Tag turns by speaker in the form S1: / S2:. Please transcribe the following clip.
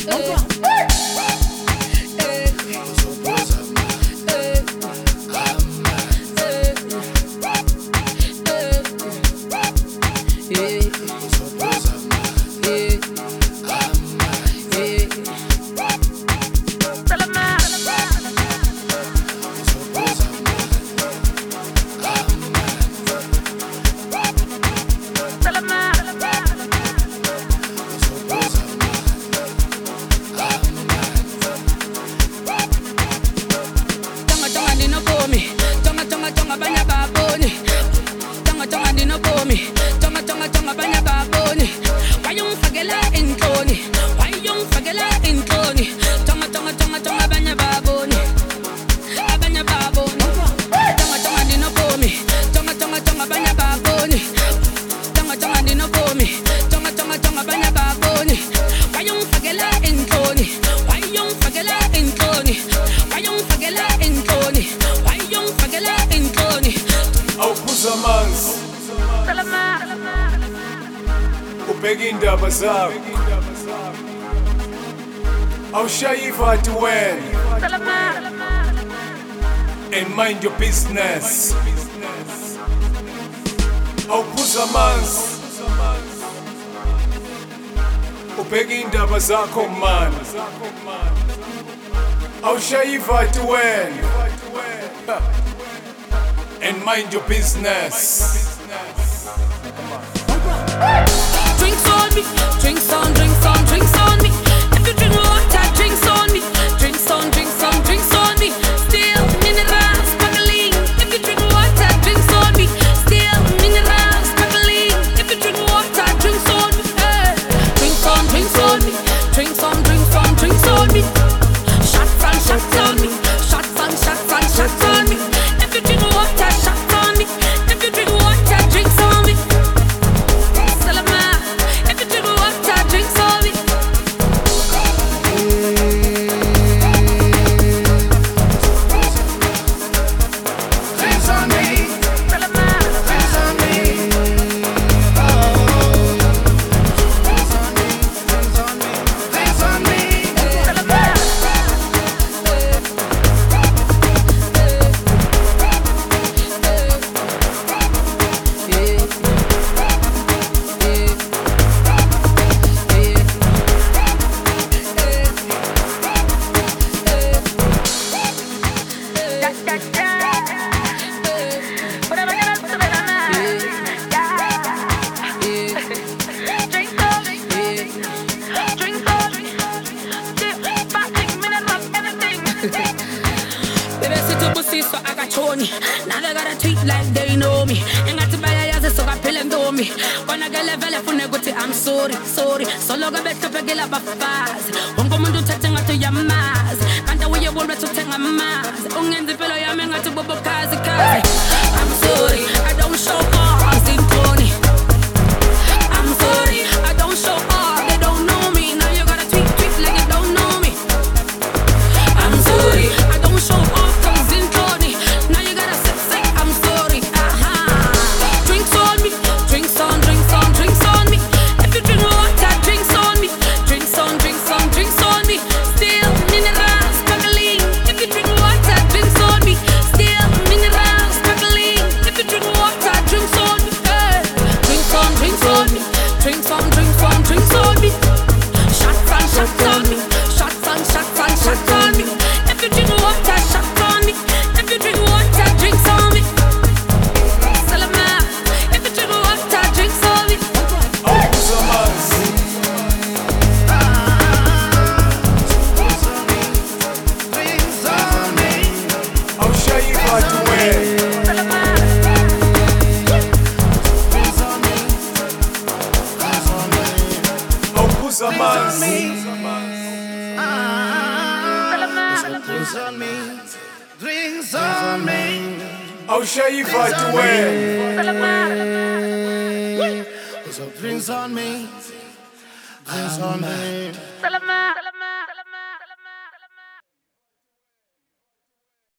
S1: And mind your business. Awuphuza amanzi ubheke indaba zakho man. Awushaye ivati wena and mind your business.
S2: Drinks on me, drinks on, drinks on, drinks on me. If you drink water, drinks on me. Drinks on, drinks on, drinks on me. Still mineral sparkling. If you drink water, drinks on me. Still mineral sparkling. If you drink water, drinks on me. Hey. Drinks on me. Drinks on, drinks on, drinks on me. Shots on me. Shots on me. If you drink water, shots on me. If you drink water, drinks on me. Salama. If you drink water, drinks on me.
S3: Drinks on me.
S2: Salama.
S3: Drinks on me. Drinks on me. Drinks on me.
S2: Salama. Now they gotta tweet like they know me. Ain't got to buy a yaza so I pill and do me. Wanna get level if you go to I'm sorry. Solo ga best up a gila bafaz. Won't come to touching to your mass. Can't the way you want to take a mass. Ungen the pillow yamming at the bubble kazi. I'm sorry, I don't show off in Tony. I'm sorry, I don't show off, they don't know me. Now you gotta tweet like you don't know me. I'm sorry, I don't show off cause in Tony. Now you gotta say I'm sorry. Drinks on me, drinks on, drinks on, drinks on me. If you drink water, drinks on me. Drinks on, drinks on, drinks on me. Still mineral sparkling. If you drink water, drinks on me. Still mineral sparkling. If you drink water, drinks on me. Hey. Drinks on me. Drinks on, drinks on, drinks on me. Shots on me. Shots on me. If you drink water, shots on me. If you drink water, drinks on me. Salama. If you drink water, drinks on me.
S1: Awuphuza amanzi
S3: Drinks on me.
S1: awushaye ivati wena
S2: Salama.
S3: Drinks on me. Drinks on me.
S1: awuphuza amanzi
S3: Drinks on me. Drinks on me.
S1: awushaye ivati wena
S3: Drinks on me. Drinks on me.
S2: Salama.